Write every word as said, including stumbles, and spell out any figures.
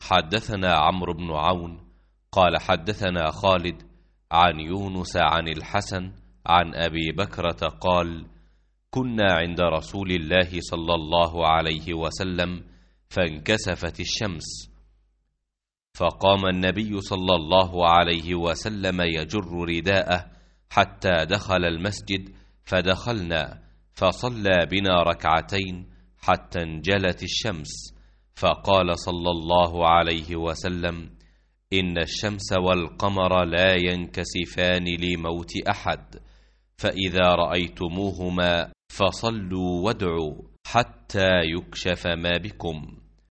حدثنا عمرو بن عون قال حدثنا خالد عن يونس عن الحسن عن أبي بكرة قال: كنا عند رسول الله صلى الله عليه وسلم فانكسفت الشمس، فقام النبي صلى الله عليه وسلم يجر رداءه حتى دخل المسجد، فدخلنا فصلى بنا ركعتين حتى انجلت الشمس، فقال صلى الله عليه وسلم: إن الشمس والقمر لا ينكسفان لموت أحد، فإذا رأيتموهما فصلوا وادعوا حتى يكشف ما بكم.